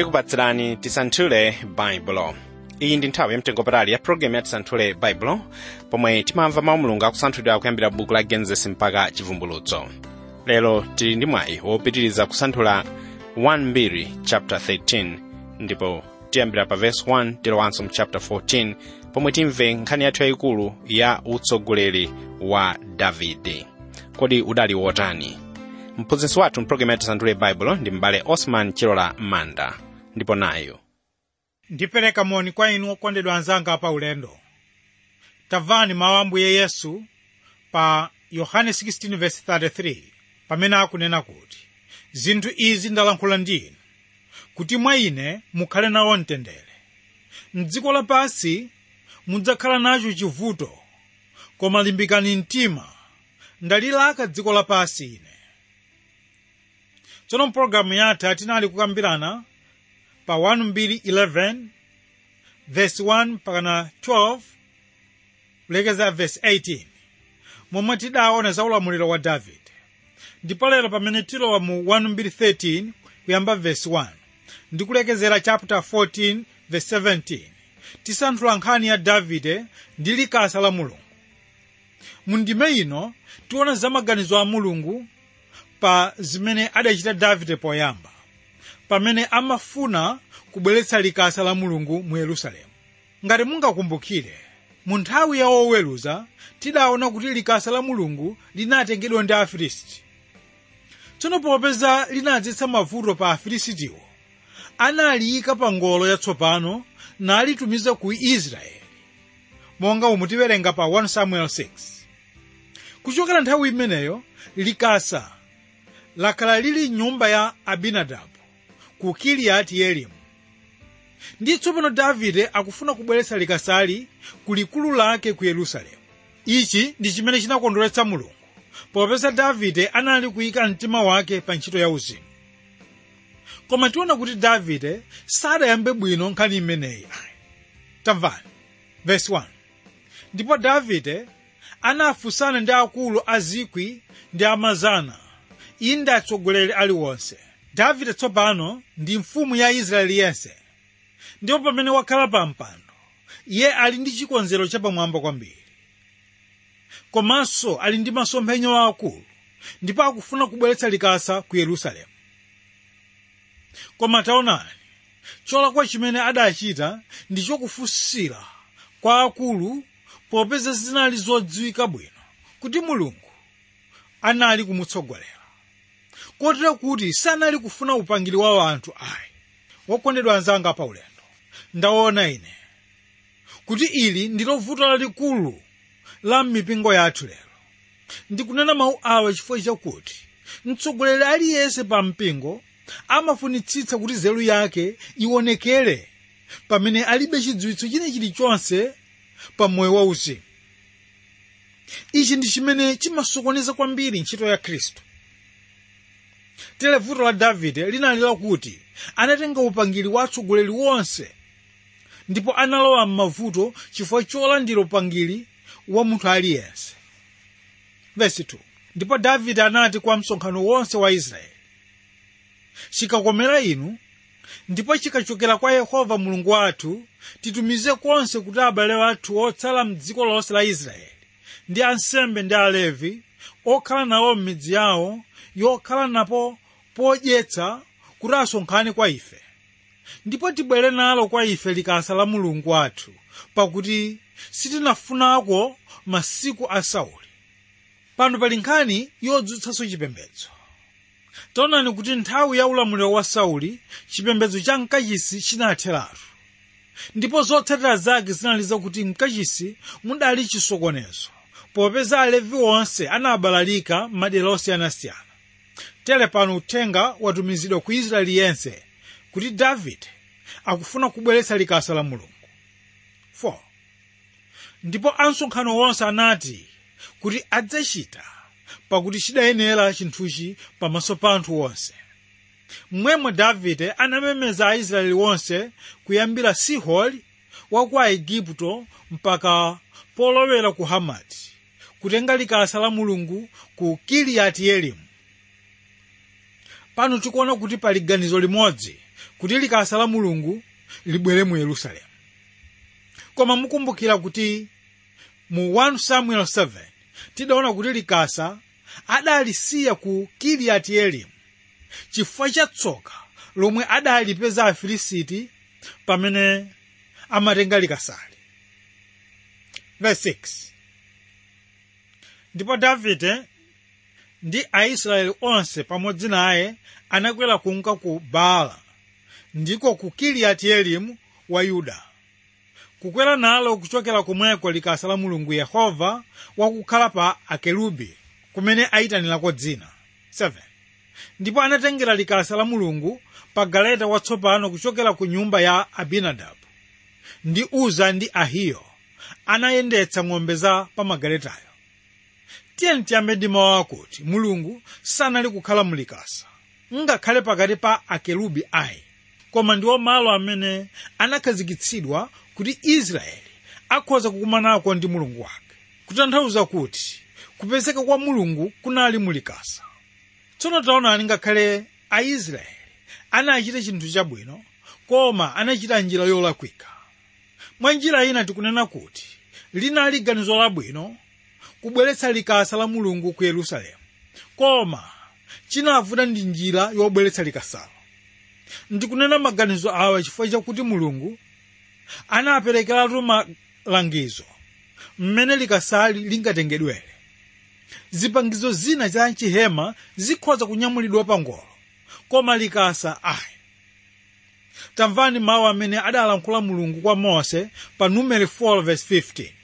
ndikupatsirani tisanthule baibulo. Iyi ndi nthawi yamtengopatali ya programu ya tisanthule baibulo, pomwe timamva mawu Mulungu akusanthulidwa kuyambira buku la Genesis mpaka chivumbulutso. Lero tili ndi mwayi wopitiriza kusanthula 1 chapter 13, ndipo tiyambira pa verse 1 tilowanso mu chapter 14, pomwe timve nkhani yathu yayikulu ya utsogoleri wa Davide. Kodi udali wotani? Mphunzitsi wathu mpulogalamu ya tisanthule baibulo ndi m'bale Osman Chilola Manda, ndipo nayo ndipereka moni kwa inu okondedwa anzanga pa ulendo. Tamvani mawu a Ambuye Yesu pa Yohane 16:33, pamene akunena kuti, zinthu izi ndalankhula ndi inu kuti mwa ine mukhale nawo mtendere. M'dziko lapansi mudzakhala nacho chivuto, koma limbikani mtima, ndalilaka dziko lapansi ine. Tsono mpulogalamu yathu tinali kukambirana pa 1:11 verse 1 mpaka 12 kulekeza verse 18, momwe tidaona za ulamuliro wa Davide. Ndipo lero pamene tilowa mu 1:13 kuyamba verse 1 ndi kulekezera chapter 14 verse 17, tisanthula nkhani ya Davide ndi likasa la Mulungu. Mu ndime ino tiona za maganizo a Mulungu pa zimene adachita Davide poyamba, pamene amafuna kubweretsa likasa la Mulungu mu Yerusalemu. Ngati mungakumbukire, mu nthawi ya oweruza tidaona kuti likasa la Mulungu linatengedwa ndi Afilisti. Tsono popeza linadzetsa mavuto pa Afilistiwo, analiyika pa ngolo yatsopano nalitumiza ku Israeli, monga umutiwerenga pa 1 Samuel 6. Kuchokera nthawi imeneyo likasa lakhala lili nyumba ya Abinadabu ku Kiriati Yearimu. Ndi tsopano Davide akufuna kubweretsa likasali ku likulu lake ku Yerusalemu. Ichi ndi chimene chinakondweretsa Mulungu, popeza Davide anali kuyika mtima wake pa ntchito ya uzimu. Koma tiona kuti Davide sadayambe bwino nkhani imeneyi. Tamvani verse 1. Ndipo Davide anafunsana ndi akulu a 1,000 ndi a 100, inde atsogoleri aliwonse. Davide tsopano ndi mfumu ya Israeli yense, ndipo pamene wakhala pa mpando, iye ali ndi chikonzero chapamwamba kwambiri. Komanso ali ndi masomphenya akulu, ndipo akufuna kubweretsa likasa ku Yerusalemu. Koma taonani, cholakwa chimene adachita ndi chokufunsira kwa akulu, popeza zinali zodziwika bwino kuti Mulungu anali kumutsogolera, kotero kuti sanali kufuna upangiri wa anthu ayi. Wokondedwa anzanga pa ulendo, ndaona ine kuti ili ndilo vuto lalikulu la mipingo yathu lero. Ndikunena mawu awa chifukwa chakuti mtsogoleri aliyense pa mpingo amafunitsitsa kuti nzeru yake ionekere pamene alibe chidziwitso chilichonse pa moyo wauzimu. Ichi ndi chimene chimasokoneza kwambiri ntchito ya Khristu. Tere vuto la Davide linali lakuti anatenga upangiri wa atsogoleri wonse, ndipo analowa m'mavuto chifukwa cholandira upangiri wa munthu aliyense. Verse 2. Ndipo Davide anati kwa msonkhano wonse wa Israeli, chikakomera inu ndipo chikachokera kwa Yehova Mulungu wathu, titumize konse kuti abale athu otsala m'dziko lonse la Israeli ndi ansembe ndi Alevi okhala nawo m'midzi yawo yokhala napo podyetsa, kuti asonkhane kwa ife, ndipo tibwere nalo kwa ife likasa la Mulungu wathu, pakuti sitinafunako masiku a Sauli. Pano pali nkhani yodzutsanso chipembedzo. Taonani kuti nthawi ya ulamuliro wa Sauli chipembedzo cha mkachisi chinatheratu, ndipo zotsatira zake zinali zakuti mkachisi mudali chisokonezo, popeza Alevi onse anabalalika m'madera osiyanasiyana. Tere pano uthenga watumizidwa ku Israeli yense kuti Davide akufuna kubweretsa likasa la Mulungu. 4. Ndipo ansonkhano wonse anati kuti adzachita, pakuti chidayenera chinthuchi pamaso pa anthu onse. Mmwemwe Davide anamemeza Aisraeli wonse kuyambira Sihori wa ku Aigupto mpaka polowera ku Hamati, kutenga likasa la Mulungu ku Kiriati Yearimu. Pano tikuona kuti pali ganizo limodzi kuti likasa la Mulungu libwere mu Yerusalemu. Koma mukumbukira kuti mu 1 Samuel 7 tidaona kuti likasa adalisiya ku Kiriati Yearimu chifukwa cha tsoka lomwe adalipeza Afilisiti pamene amatenga likasali. Verse 6. Ndipo Davide ndi Aisraeli onse pamodzi naye anakwera kunka ku Baala ndiko ku Kiriati Yearimu wa Yuda, kukwera nalo kuchokera komweko likasa la Mulungu Yehova wakukhala pa akerubi kumene ayitanirako dzina. 7. Ndipo anatengera likasa la Mulungu pa galeta watsopano kuchokera ku nyumba ya Abinadabu ndi Uza ndi Ahiyo anayendetsa ng'ombe za pa magaletayo. Tiyeni tiyambe ndi mawu akuti Mulungu sanali kukhala mulikasa ngakhale pakati pa akerubi ayi, koma ndiwo malo amene anakhazikitsidwa kuti Israeli akhoza kukumanako ndi Mulungu wake, kutanthauza kuti kupezeka kwa Mulungu kunali mulikasa. Tsono taonani, ngakhale Aisraeli anachita chinthu chabwino, koma anachita njira yolakwika. Mwa njira ina tikunena kuti linali ganizo labwino kubweretsa likasa la Mulungu ku Yerusalemu, koma chinavuta ndi njira yobweretsa likasalo. Ndikunena maganizo awa chifukwa chakuti Mulungu anaperekeratu malangizo mmene likasali lingatengedwere. Zipangizo zina za chihema zikhoza kunyamulidwa pa ngolo, koma likasa ayi. Tamvani mawu amene adalankhula Mulungu kwa Mose pa Numeri 4 verse 15.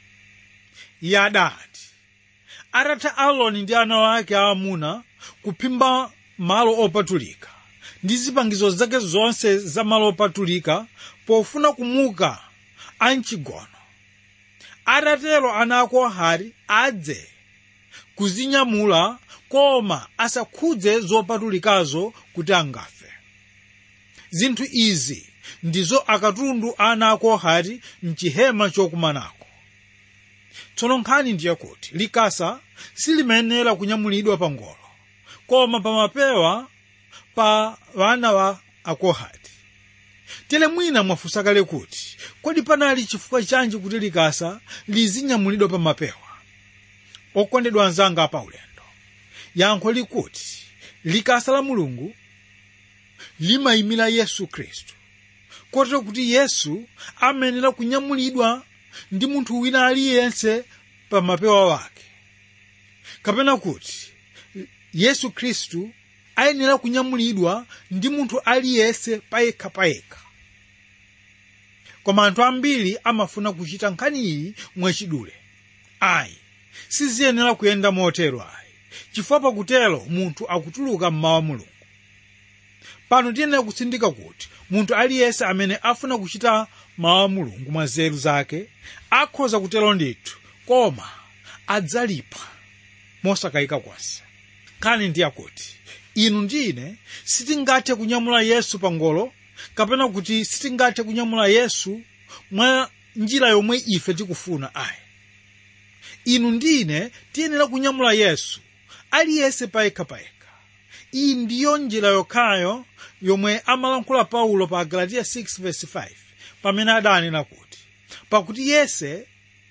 Iye adati, atatha Aaroni ndi ana wake aamuna kuphimba malo opatulika ndi zipangizo zake zonse za malo opatulika pofuna kumuka amchigono, atatero ana a Kohati adze kuzinyamula, koma asakhudze zopatulikazo kuti angafe. Zinthu izi ndizo akatundu ana a Kohati mchihema chokumanako. Tsono nkhani ndiye kuti likasa silimayenera kunyamulidwa pa ngolo, koma pa mapewa pa wana wa Akohati. Tele mwina mwafunsa kale kuti kodi panali chifukwa chanji kuti likasa lizinyamulidwa pa mapewa? Okondedwa anzanga pa ulendo, yankho likuti likasa la Mulungu limayimira Yesu Khristu, kotero kuti Yesu amenera kunyamulidwa ndi munthu wina aliyense pa mapewa wake, kapena kuti Yesu Khristu ayenera kunyamulidwa ndi munthu aliyense payekha. Koma anthu ambiri amafuna kuchita nkhani iyi mwachidule. Ayi, siziyenera kuyenda motero ayi, chifukwa pakutero munthu akutuluka mmawa Mulungu. Pano tiyenera kutsindika kuti munthu aliyense amene afuna kuchita mawu Mulungu mwa nzeru zake akhoza kutero ndithu, koma adzalipa mosakayika konse. Nkhani ndiye kuti inu ndi ine sitingathe kunyamula Yesu pa ngolo, kapena kuti sitingathe kunyamula Yesu mwa njira yomwe ife tikufuna ayi. Inu ndi ine tiyenera kunyamula Yesu aliyense payekha. Iyi ndiyo njira yokhayo yomwe amalankhula Paulo pa Galatiya 6 verse 5 pamene adanena kuti pakuti Yesu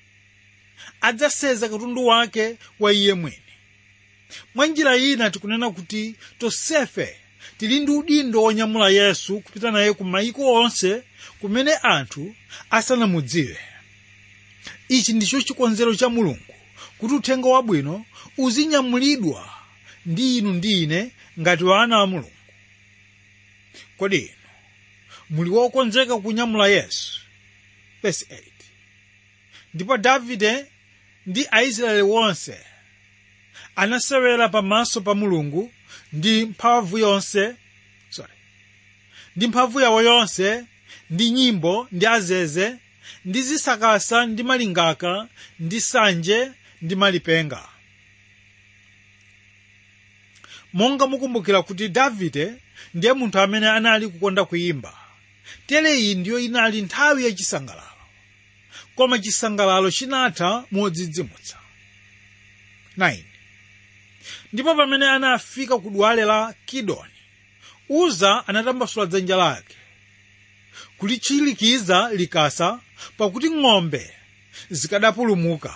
adzaseza katundu wake wa iye mwini. Mwa njira ina tikunena kuti tonsefe tili ndi udindo wonyamula Yesu kupita naye ku mayiko onse kumene anthu asanamudziwe. Ichi ndicho chikonzero cha Mulungu kuti uthenga wabwino uzinyamulidwa ndi inu ndi ine ngati wana a Mulungu. Kodi inu muli wokonzeka kunyamula Yesu? Verse 8. Ndipo Davide ndi Aisraeli wonse anasewera pamaso pa Mulungu ndi mphamvu yawo yonse, ndi nyimbo ndi azeze ndi zisakasa ndi malingaka ndi sanje ndi malipenga. Monga mukumbukira kuti Davide ndiye munthu amene anali kukonda kuyimba, tere iyi ndiyo inali nthawi yachisangalalo, koma chisangalalo chinatha modzidzimutsa. 9. Ndipo pamene anafika ku dwale la Kidoni, Uza anatambasula dzanja lake kulichirikiza likasa pakuti ng'ombe zikadapulumuka.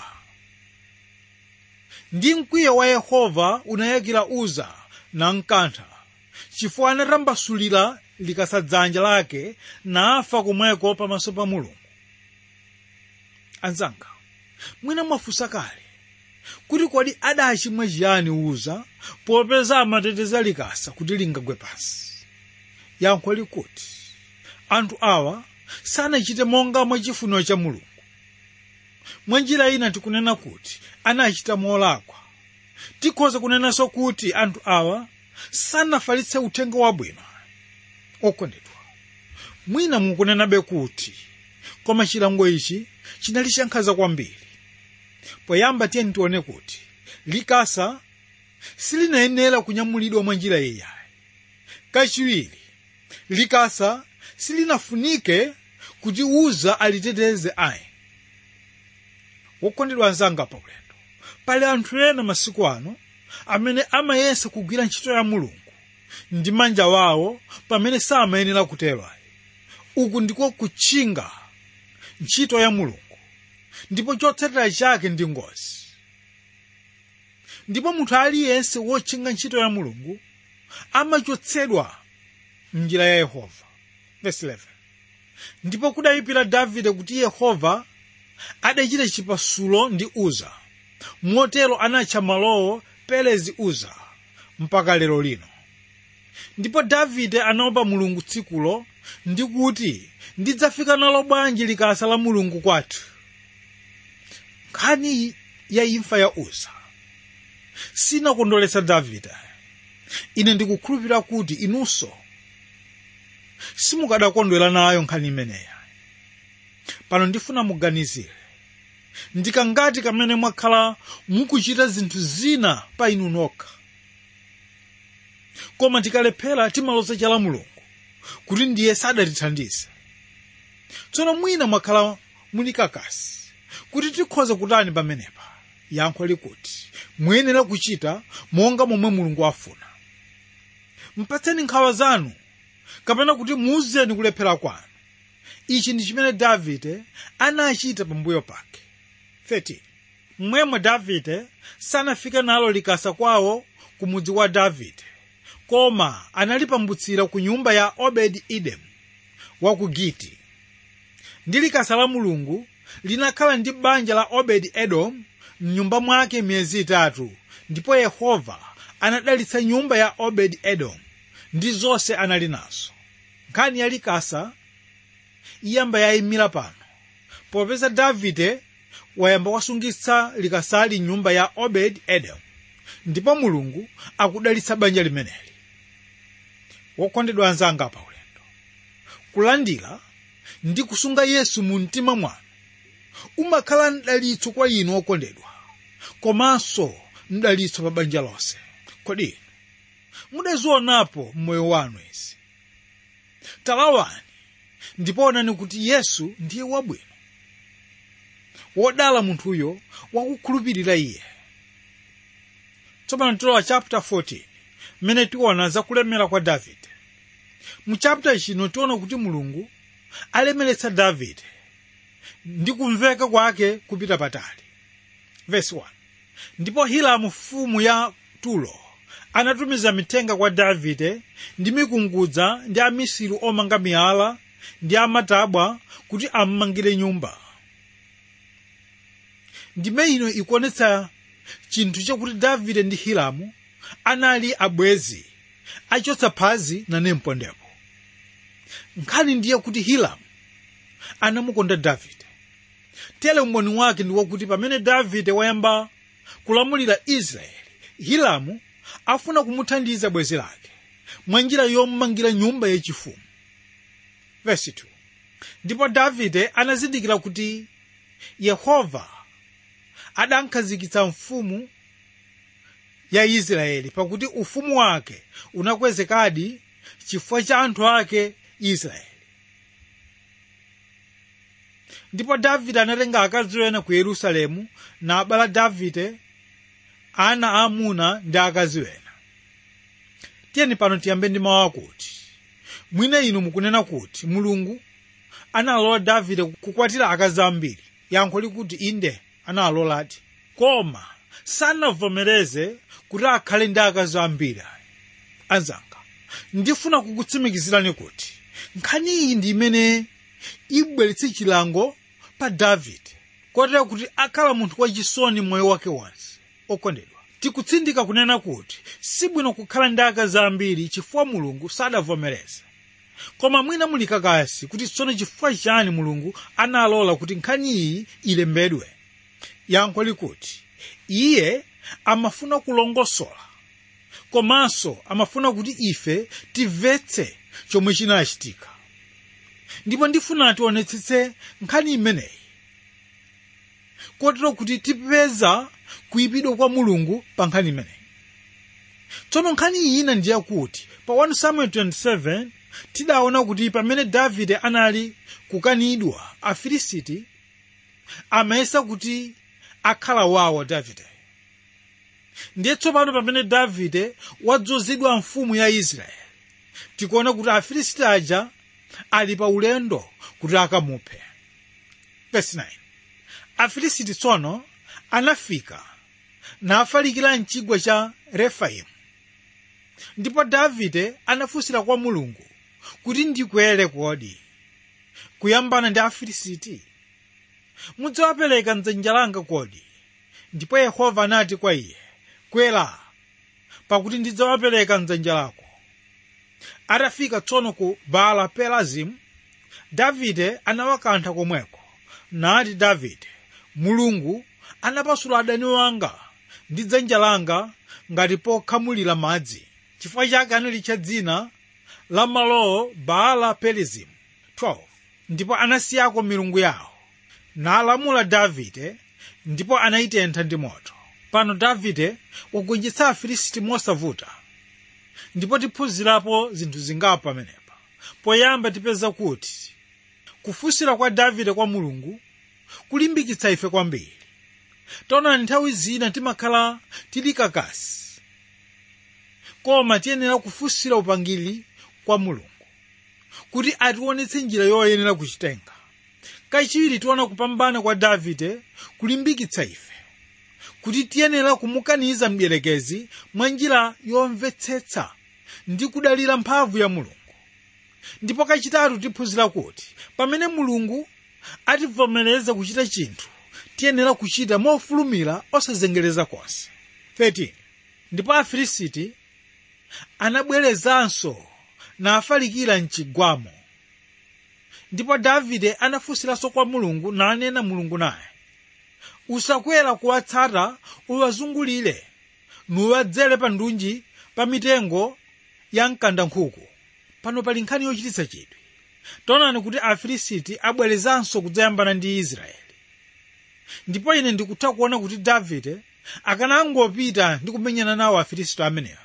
Ndi mkwiyo wa Yehova unayakira Uza namkantha, chifukwa anatambasulira likasa dzanja lake nafa komweko pamaso pa Mulungu. Anzanga, mwina mwafunsa kale kuti kodi adachimwa chiyani Uza popeza amateteza likasa kuti lingagwe pansi? Yankho likuti anthu awa sanachite monga mwa chifuniro cha Mulungu. Mwa njira ina tikunena kuti anachita molakwa. Tikhoza kunenanso kuti anthu awa sanafalitse uthenga wabwino. Okondedwa, mwina mukunenabe kuti koma chilango ichi chinali chankhanza kwambiri. Poyamba tiyeni tione kuti likasa silinayenera kunyamulidwa mwa njira iyayi. Kachiwiri, likasa silinafunike kuti Uza aliteteze ayi. Wokondedwa anzanga pa ulendo, pali anthu ena masiku ano amene amayesa kugwira ntchito ya Mulungu ndi manja wawo pamene samayenera kutero ayi. Uku ndiko kutchinga ntchito ya Mulungu, ndipo chotsatira chake ndi ngozi. Ndipo munthu aliyense wotchinga ntchito ya Mulungu amachotsedwa m'njira ya Yehova. Verse 11. Ndipo kudayipira Davide kuti Yehova adachita chipasulo ndi Uza, motero anatcha malowo Perezi Uza mpaka lero lino. Ndipo Davide anaopa Mulungu tsikulo ndi kuti, ndidzafika nalo bwanji likasa la Mulungu kwathu? Nkhani ya imfa ya Uza sinakondweretsa Davide. Ine ndikukhulupirira kuti inunso simukadakondwera nayo nkhani imeneyi. Pano ndifuna muganizire, ndikangati kamene mwakhala mukuchita zinthu zina pa inu nokha, koma tikalephera timaloza chala Mulungu kuti ndiye sadatithandize. Tsono mwina mwakhala muli kakasi kuti tikhoza kutani pamenepa? Yankho likuti muyenera kuchita monga momwe Mulungu afuna. Mpatseni nkhawa zanu kapena kuti muuzeni kulephera kwanu. Ichi ndi chimene Davide anachita pambuyo pake. 13. Mmwemwe Davide sanafike nalo likasa kwawo ku mudzi wa Davide, koma analipambutsira ku nyumba ya Obedi-Edomu wa ku Giti. Ndi likasa la Mulungu linakhala ndi banja la Obedi-Edomu m'nyumba mwake miyezi 3, ndipo Yehova anadalitsa nyumba ya Obedi-Edomu ndi zonse anali nazo. Nkhani ya likasa iyamba yayimira pano, popeza Davide wayamba wasungitsa likasali nyumba ya Obedi-Edomu, ndipo Mulungu akudalitsa banja limeneli. Wokondedwa anzanga pa ulendo, kulandira ndi kusunga Yesu mu mtima mwanu umakhala mdalitso kwa inu okondedwa, komanso mdalitso pa banja lonse. Kodi mudazionapo mmoyo wanu izi? Talawani ndipo onani kuti Yesu ndiye wabwino. Wodala munthuyo wakukhulupirira iye. Tsopano tilowa chapter 14 mmene tiona za kulemera kwa Davide. Mu chapter chino tiona kuti Mulungu alemeretsa Davide ndi kumveka kwake kupita patali. Verse 1. Ndipo Hiramu mfumu ya Turo anatumiza mithenga kwa Davide ndi mikungudza ndi amisiri omanga miyala ndi amatabwa kuti ammangire nyumba. Ndime ino ikuonetsa chinthu chakuti Davide ndi Hiramu anali abwezi achotsa phazi nane mpondepo. Nkhani ndiye kuti Hiramu anamukonda Davide. Tere umboni wake ndi wakuti pamene Davide wayamba kulamulira Israeli, Hiramu afuna kumuthandiza bwezi lake mwa njira yommangira nyumba yachifumu. Verse 2. Ndipo Davide anazindikira kuti Yehova adankhazikitsa mfumu ya Israeli, pakuti ufumu wake unakwezekadi chifukwa cha anthu ake Israeli. Ndipo Davide anatenga akazi ena ku Yerusalemu na abala Davide ana aamuna ndi akazi ena. tiyeni pano tiyambe ndi mawu akuti mwina inu mukunena kuti Mulungu analola Davide kukwatira akazi ambiri. Yankho likuti inde analoladi, koma sanavomereze kuti akhale ndi akazi ambiri. Anzanga, ndifuna kukutsimikizirani kuti nkhani iyi ndi imene ibweretse chilango pa Davide, kotero kuti akhala munthu wachisoni moyo wake wonse. Okondedwa, tikutsindika kunena kuti sibwino kukhala ndi akazi ambiri chifukwa Mulungu sadavomereza. Koma mwina muli kakasi kuti tsono chifukwa chani Mulungu analola kuti nkhani iyi ilembedwe. Yankho likuti iye amafuna kulongosola, komanso amafuna kuti ife timvetse chomwe chinachitika. Ndipo ndifuna tionetsetse nkhani imeneyi, kotero kuti tipeza kuyipidwa kwa Mulungu pa nkhani imeneyi. Tsono nkhani iyi ina ndiye kuti pa 1 Samuel 27 tidaona kuti pamene Davide anali kukanidwa, Afilisiti amayesa kuti akhala wawo Davide. Ndiye tsopano pamene Davide wadzozedwa mfumu ya Israeli, tikuona kuti Afilisiti aja ali pa ulendo kuti akamuphe. Verse 9. Afilisiti tsono anafika nafalikira mchigwa cha Refaimu. Ndipo Davide anafunsira kwa Mulungu kuti ndikwere kodi kuyambana ndi Afilisiti? Mudzawapereka m'dzanja langa kodi? Ndipo Yehova anati kwa iye, kwera, pakuti ndidzawapereka m'dzanja lako. Atafika tsono ku Baala Perazimu, Davide anawakantha komweko, nati Davide, Mulungu anapasula adani wanga ndi dzanja langa ngati pokhamulira madzi. Chifukwa chake analitcha dzina la malowo Baala Perazimu. 12. Ndipo anasiyako milungu yawo, nalamula Davide, ndipo anayitentha ndi moto. Pano Davide wagonjetsa Afilisiti mosavuta. Ndipo tiphunzirapo zinthu zingapo pamenepa. Poyamba tipeza kuti kufunsira kwa Davide kwa Mulungu kulimbikitsa ife kwambiri. Taonani nthawi zina timakhala tili kakasi, koma tiyenera kufunsira upangiri kwa Mulungu kuti ationetse njira yoyenera kuchitenga. Kachiwiri tiona kupambana kwa Davide kulimbikitsa ife kuti tiyenera kumukaniza mdierekezi mwa njira yomvetsetsa ndi kudalira mphamvu ya Mulungu. Ndipo kachitatu tiphunzira kuti pamene Mulungu ativomereza kuchita chinthu, tiyenera kuchita mofulumira osazengereza konse. 13. Ndipo Afilisiti anabwerezanso nafalikira mchigwamo. Ndipo Davide anafunsiranso kwa Mulungu, nanena Mulungu naye, usakwera kuwatsata uwazungulire, nuwadzere pa ndunji pa mitengo ya mkandankhuku. Pano pali nkhani yochititsa chidwi. Taonani kuti Afilisiti abwerezanso kudzayambana ndi Israeli. Ndipo ine ndikutha kuona kuti Davide akanangopita ndi kumenyana nawo Afilisiti amenewa,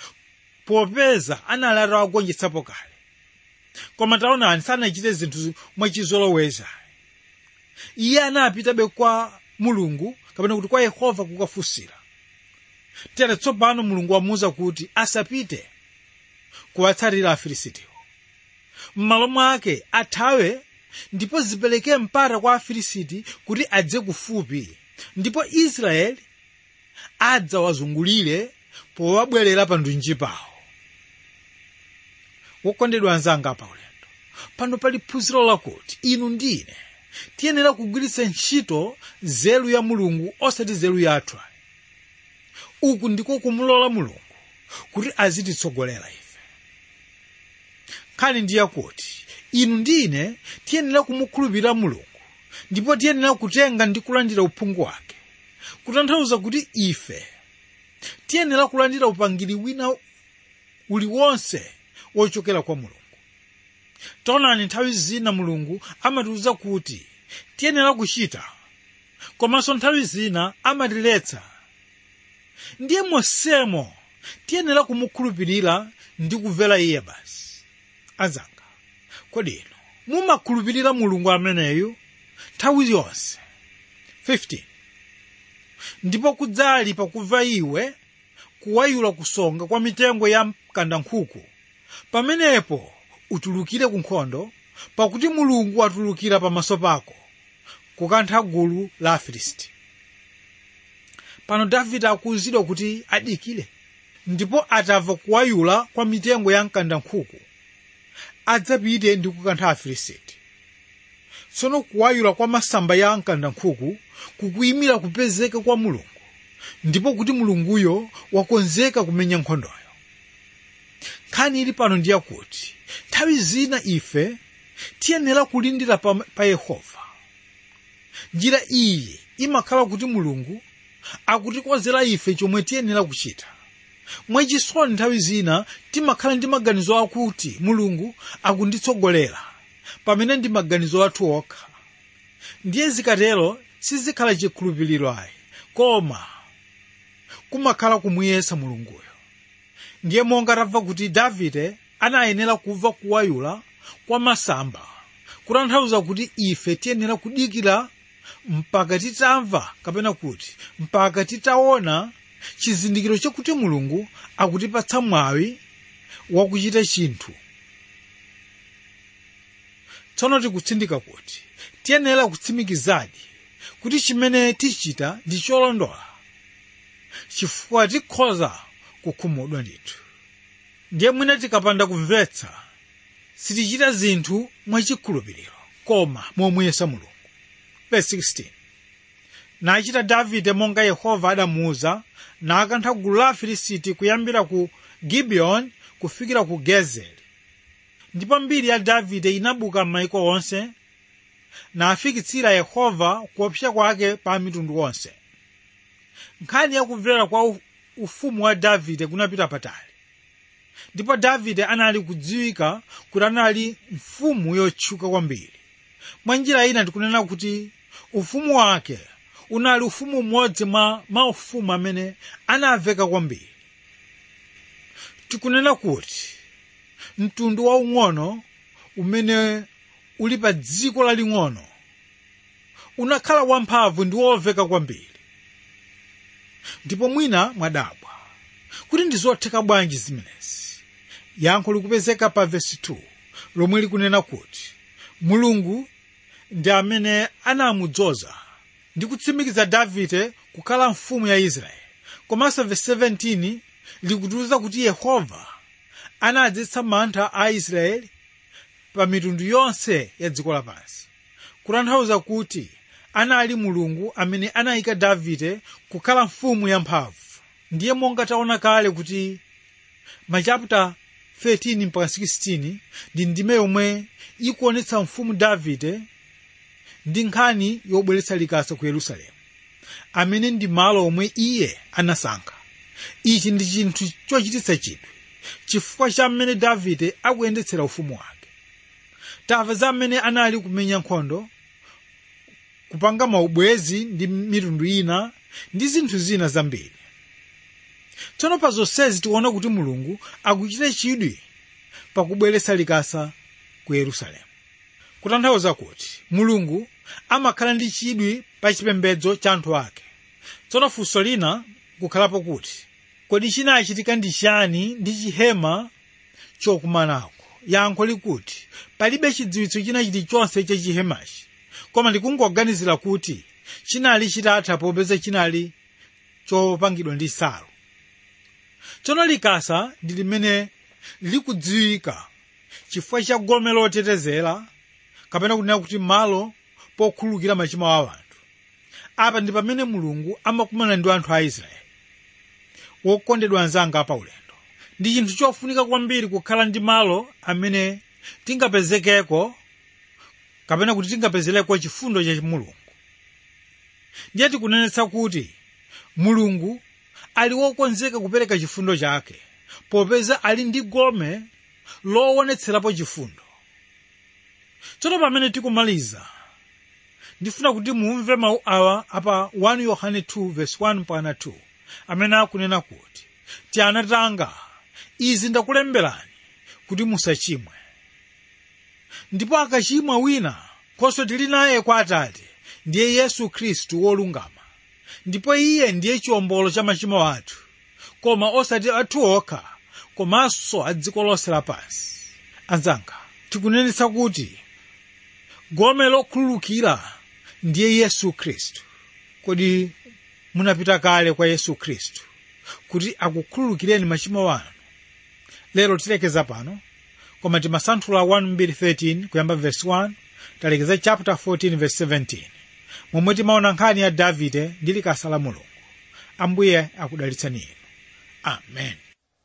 popeza anali atawagonjetsapo kale. Koma taonani sanachite zinthu mwachizoloweza. Iye anapitabe kwa Mulungu, kapena kuti kwa Yehova kukafunsira. Tere tsopano Mulungu wamuwuza kuti asapite kuwatsatira Afilisitiwo. M'malo mwake athawe ndipo zipereke mpata kwa Afilisiti kuti adze kufupi, ndipo Israeli adzawazungulire powabwerera pa ndunji pawo. Wokondedwa anzanga pa ulendo, pano pali phunziro lakuti inu ndine tiyenera kugwiritsa ntchito nzeru ya Mulungu osati nzeru yathu. Uku ndiko kumulola Mulungu kuti azititsogolera ife. Nkhani ndiye kuti inu ndine tiyenera kumukhulupirira Mulungu, ndipo tiyenera kutenga ndi kulandira uphungu wake. Kutanthauza kuti ife tiyenera kulandira upangiri wina uliwonse wochokera kwa Mulungu. Taonani nthawi zina Mulungu amatiwuza kuti tiyenera kuchita, komanso nthawi zina amatiletsa. Ndiye monsemo tiyenera kumukhulupirira ndi kumvera iye basi. Anzanga, kodi inu mumakhulupirira Mulungu ameneyu nthawi yonse? 15. Ndipo kudzali pakumva iwe kuwayula kusonga kwa mitengo ya mkandankhuku, pamenepo utulukire ku nkhondo, pakuti Mulungu atulukira pamaso pako kukantha gulu la Afilisti. Pano Davide akuwuzidwa kuti adikire, ndipo atamva kuwayula kwa mitengo ya mkandankhuku adzapite ndi kukantha Afilisti. Tsono kuwayula kwa masamba ya mkandankhuku kukuyimira kupezeka kwa Mulungu, ndipo kuti Mulunguyo wakonzeka kumenya nkhondoyo. Nkhani ili pano ndiye kuti nthawi zina ife tiyenera kulindira pa Yehova. Njira iyi imakhala kuti Mulungu akutikonzera ife chomwe tiyenera kuchita. Mwachisoni nthawi zina timakhala ndi maganizo akuti Mulungu akunditsogolera, pamene ndi maganizo athu okha. Ndiye zikatero sizikhala chikhulupiriro ayi, koma kumakhala kumuyesa Mulunguyo. Ndiye monga tamva kuti Davide anayenera kumva kuwayula kwa masamba, kutanthauza kuti ife tiyenera kudikira mpaka titamva, kapena kuti mpaka titaona chizindikiro chakuti Mulungu akutipatsa mwawi wakuchita chinthu. Tsono tikutsindika kuti tiyenera kutsimikizadi kuti chimene tichita ndi cholondola, chifukwa tikhoza kukhumudwa ndithu. Ndiye mwina tikapanda kumvetsa sitichita zinthu mwachikhulupiriro, koma momuyesa Mulungu. Verse 16. Nachita Davide monga Yehova adamuwuza, nakantha gulu la Afilisti kuyambira ku Gibiyoni kufikira ku Gezeri. Ndipo mbiri ya Davide inabuka m'mayiko onse, nafikitsira Yehova kuopsa kwake pa mitundu onse. Nkhani yakumvera kwa ufumu wa Davide kunapita patali. Ndipo Davide anali kudziwika kuti anali mfumu yotchuka kwambiri. Mwa njira ina tikunena kuti ufumu wake unali ufumu mmodzi mwa maufumu amene anamveka kwambiri. Tikunena kuti mtundu waung'ono umene uli pa dziko laling'ono unakhala wamphamvu ndi womveka kwambiri. Ndipo mwina mwadabwa kuti ndizotheka bwanji zimenezi. Yankho likupezeka pa verse 2 lomwe likunena kuti Mulungu ndi amene anamudzoza ndi kutsimikiza Davide kukhala mfumu ya Israeli. Komanso verse 17 likutiwuza kuti Yehova anadzetsa mantha a Israeli pa mitundu yonse ya dziko lapansi, kutanthauza kuti anali Mulungu amene anayika Davide kukhala mfumu yamphamvu. Ndiye monga taona kale kuti machapter 13 mpaka 16 ndi ndime yomwe ikuonetsa mfumu Davide ndi nkhani yobweretsa likasa ku Yerusalemu, amene ndi malo omwe iye anasankha. Ichi ndi chinthu chochititsa chidwi chifukwa cha mmene Davide akuyendetsera ufumu wake. Tamva za mmene anali kumenya nkhondo, kupanga maubwezi ndi mitundu ina ndi zinthu zina zambiri. Tsono pa zonsezi tiona kuti Mulungu akuchita chidwi pakubweretsa likasa ku Yerusalemu, kutanthauza kuti Mulungu amakhala ndi chidwi pa chipembedzo cha anthu ake. Tsono funso lina kukhalapo kuti kodi chinachitika ndi chani ndi chihema chokumanako? Yankho likuti palibe chidziwitso china chilichonse cha chihemachi, koma ndikungoganizira kuti chinali chitatha popeza chinali chopangidwa ndi nsalu. Tsono likasa ndi limene likudziwika chifukwa cha gome lotetezera, kapena kunena kuti malo pokhululukira machimo a anthu. Apa ndi pamene Mulungu amakumana ndi anthu a Israeli. Wokondedwa anzanga pa ulendo, ndi chinthu chofunika kwambiri kukhala ndi malo amene tingapezekeko, kapena kuti tingapezereko chifundo cha Mulungu. Ndiye tikunenetsa kuti Mulungu ali wokonzeka kupereka chifundo chake, popeza ali ndi gome loonetserapo chifundo. Tsono pamene tikumaliza, ndifuna kuti mumve mawu awa apa 1 Yohane 2 verse 1 mpaka 2, amene akunena kuti tiana tanga izi ndakulemberani kuti musachimwe. Ndipo akachimwa wina, khoswe tili naye kwa Atate, ndiye Yesu Khristu wolungama. Ndipo iye ndiye chiwombolo cha machimo athu, koma osati athu okha komanso a dziko lonse lapansi. Anzanga, tikunenetsa kuti gome lokhululukira ndiye Yesu Khristu. Kodi munapita kale kwa Yesu Khristu kuti akukhululukireni machimo anu? Lero tilekeza pano, koma timasanthula 1:13 kuyamba verse 1, talekeza chapter 14 verse 17. Momwe timaona nkhani ya Davide ndi likasa la Mulungu. Ambuye akudalitsani inu. Amen.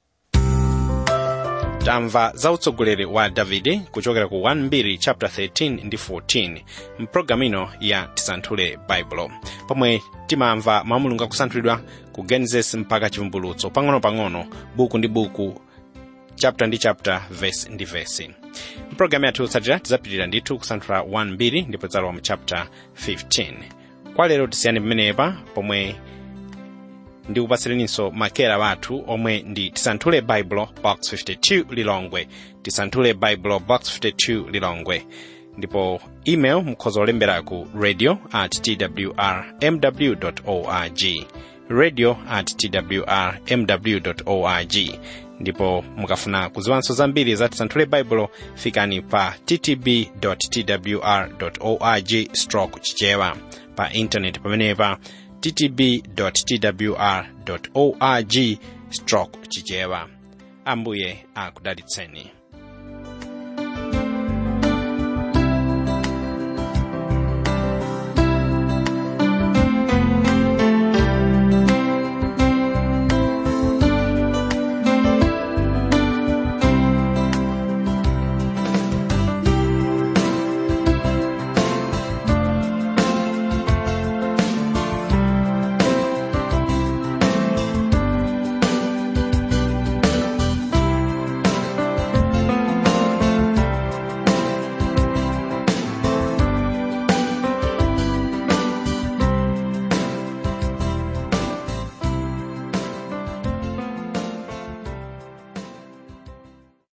Tamva za utsogoleri wa Davide kuchokera ku 1 chapter 13 ndi 14 mpulogalamu ino ya Tisanthule Baibulo, pomwe timamva mawu a Mulungu akusanthulidwa ku Genesis mpaka Chivumbulutso pang'ono-pang'ono, buku ndi buku, chapter ndi chapter, verse ndi verse. Mpulogalamu yathu yotsatira tidzapitirira ndithu kusanthula 1 ndipo tidzalowa mu chapter 15. Kwa lero tisiyane pamenepa, pomwe ndikupatsireninso makera wathu omwe ndi Tisanthule Baibulo box 52 Lilongwe, Tisanthule Baibulo box 52 Lilongwe. Ndipo email mukhoza olembera ku radio@twrmw.org, radio@twrmw.org. Ndipo mukafuna kuziwanso zambiri za Tisanthule Baibulo, fikani pa ttb.twr.org/chichewa pa internet pamenepa ttb.twr.org/chichewa. Ambuye akudalitseni.